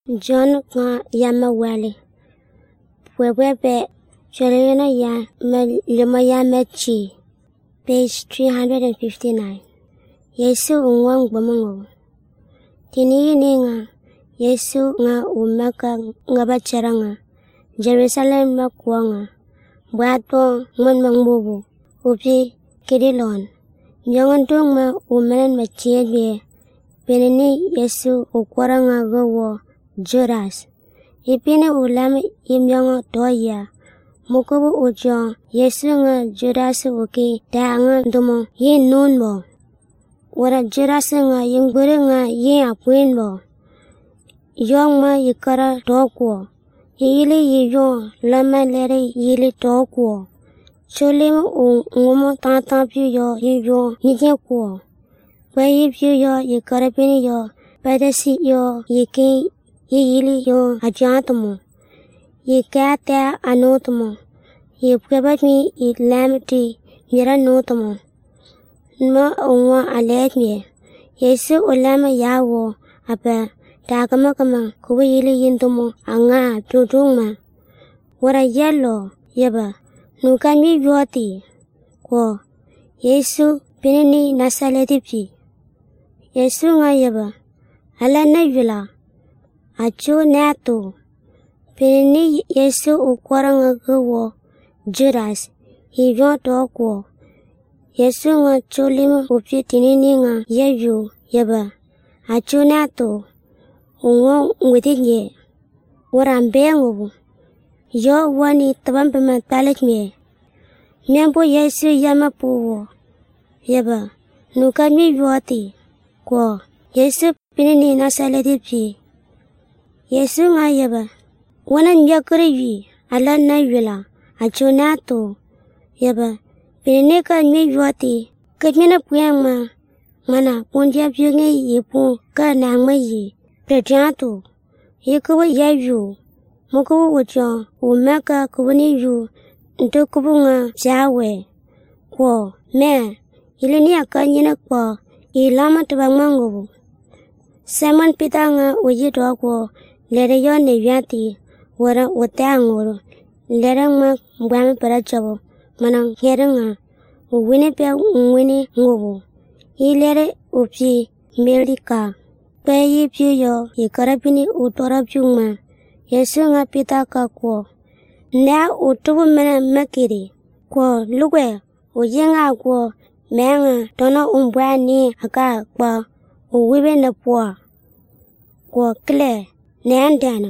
John nga yama wale. Pwebwebe Cholena ya luma ya mechi. Page 359. Yesu unwang bamango. Tini nga Yesu nga umaka nga bachara nga. Jerusalem makuwa nga. Bwato ngon mangbubu. Upi kidilon. Myongantung ma umanan machiye. Penini Yesu ukwara nga gawo Judas. Ipine ulam imyongo toya. Mukubu ujo Yesu nga Judas uki taanga dumo yin nun mo. Wara Judas nga yingburi nga yin apuin mo. Yong ma yikara tokwo. Yili yiyo lama lere yili tokwo. Cholim ngumo tata piyo yiyo nike kwo. Bayi piyo yikara pini yo. Padasi yo yiki yili yo ajatomo. Yikata anotomo. Yipkabami ilamti mira notomo. Nma unwa aletme. Yesu ulama yawo apa takamaka kuwa yili yintomo anga tutungma. Wara yello yaba nukami yoti. Ko Yesu pinini nasaletipi. Yesu nga yaba ala na yula. Achu nato. Pinini Yesu ukwara nga gawo Judas. Hivyo tokwo. Yesu nga cholim upi tinini nga yeyu yaba. Achu nato. Ungo ngwitinye. Warambe ngubu. Yo wani tabampima talikme. Miambo Yesu yama puwo. Yaba. Nukami yoti. Kwa Yesu pinini nasaletipi. Yesu nga yaba. Wana nyakuri yu. Ala na yula. Achu nato. Yaba. Pinini ka nyi yoti. Kajmina puyang ma. Mana pundia piyungi yipu ka nangma yi. Prejato. Yikuwa yayu. Mukuwa ujo. Umaka kuwani yu. Nto kubu nga jawe. Kwa. Me. Ilini aka nyina kwa. Ilama tabangmangubu. Simon Peter nga uji tokwo. Lere yo ne yati. Wara utangoro. Lere nga mbwame parachabo. Manang here nga. Uwine pe uwine ngubu. Ilere upi Melika. Peyi piyo yikarapini utora pyungma. Yesu nga pita ka kwa. Na utubu mena makiri. Kwa lukwe ujenga kwa. Menga tono umbwa ni haka kwa. Uwibe na pwa. Kwa kile neandana.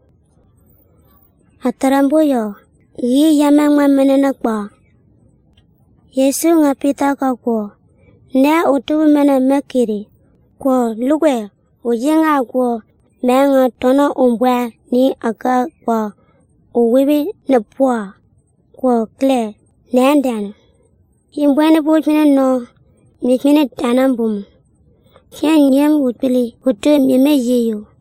Atarambo yo. Yi yamangwa menena kwa. Yesu nga pita ka kwa. Na utubu mena makiri. Kwa lukwe ujenga kwa. Menga tono umbwa ni haka kwa. Uwibe na pwa. Kwa kile neandana. Yimbwane bojmina no. Mikmina tanambumu. Kyan yem utpili. Utu mime yeyo.